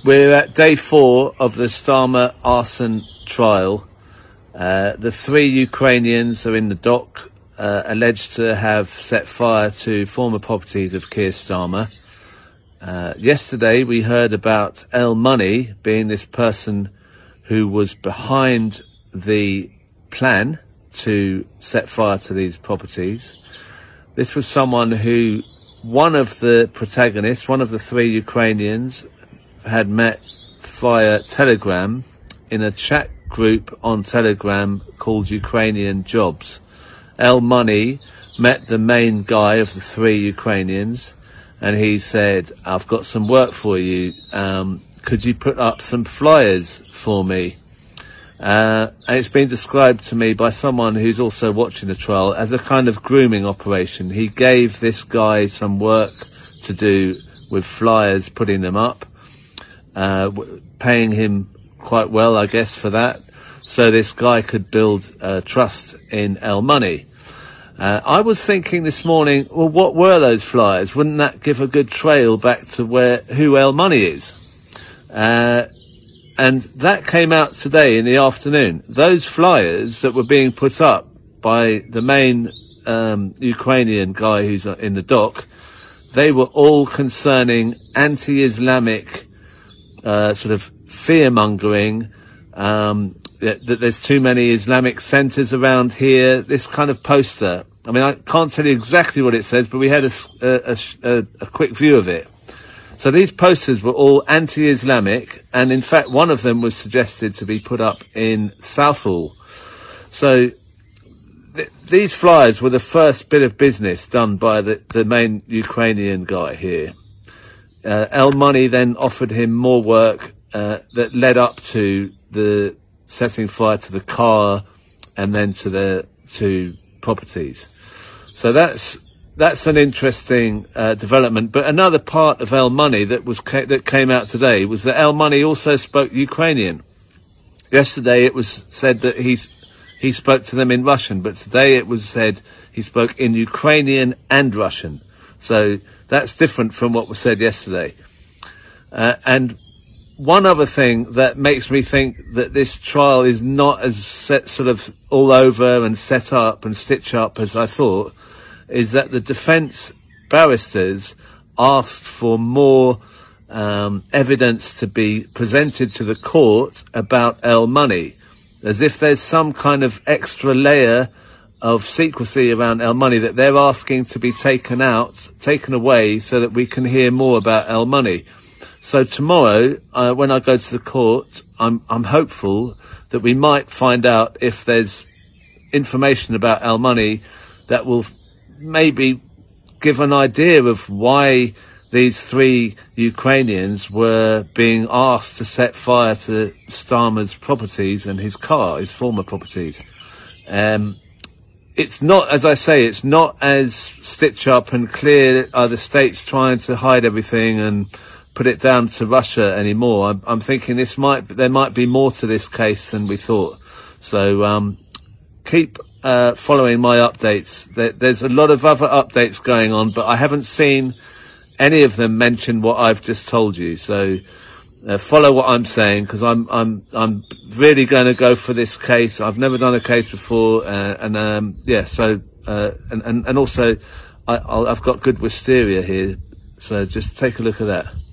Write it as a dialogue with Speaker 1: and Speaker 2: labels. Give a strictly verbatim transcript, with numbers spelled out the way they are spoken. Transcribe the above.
Speaker 1: We're at day four of the Starmer arson trial. Uh, the three Ukrainians are in the dock, uh, alleged to have set fire to former properties of Keir Starmer. Uh, yesterday we heard about El Money being this person who was behind the plan to set fire to these properties. This was someone who, one of the protagonists, one of the three Ukrainians, had met via Telegram in a chat group on Telegram called Ukrainian Jobs. El Money met the main guy of the three Ukrainians, and he said, I've got some work for you. Um, could you put up some flyers for me? Uh, and it's been described to me by someone who's also watching the trial as a kind of grooming operation. He gave this guy some work to do with flyers, putting them up, uh, paying him quite well, I guess, for that, so this guy could build uh, trust in El Money. Uh, I was thinking this morning, well, what were those flyers? Wouldn't that give a good trail back to where who El Money is? Uh, and that came out today in the afternoon. Those flyers that were being put up by the main um, Ukrainian guy who's in the dock, they were all concerning anti-Islamic uh, sort of fear-mongering, um, that, that there's too many Islamic centres around here, this kind of poster. I mean, I can't tell you exactly what it says, but we had a, a, a, a quick view of it. So these posters were all anti-Islamic, and in fact one of them was suggested to be put up in Southall. So th- these flyers were the first bit of business done by the, the main Ukrainian guy here. Uh, El Money then offered him more work uh, that led up to the setting fire to the car and then to the to properties. So that's that's an interesting uh, development. But another part of El Money that was ca- that came out today was that El Money also spoke Ukrainian. Yesterday it was said that he's he spoke to them in Russian, but today it was said he spoke in Ukrainian and Russian. So that's different from what was said yesterday. Uh, and one other thing that makes me think that this trial is not as set, sort of all over and set up and stitched up as I thought, is that the defence barristers asked for more um, evidence to be presented to the court about El Money, as if there's some kind of extra layer of secrecy around El Money that they're asking to be taken out, taken away, so that we can hear more about El Money. So tomorrow, uh, when I go to the court, I'm, I'm hopeful that we might find out if there's information about El Money that will maybe give an idea of why these three Ukrainians were being asked to set fire to Starmer's properties and his car, his former properties. Um, it's not, as I say, it's not as stitched up and clear. Are the states trying to hide everything and put it down to Russia anymore? I'm, I'm thinking this might, there might be more to this case than we thought. So, um, keep, uh, following my updates. There, there's a lot of other updates going on, but I haven't seen any of them mention what I've just told you. So, uh, follow what I'm saying, because I'm, I'm, I'm really going to go for this case. I've never done a case before, uh, and, um, yeah, so, uh, and, and, and also I, I'll, I've got good wisteria here. So just take a look at that.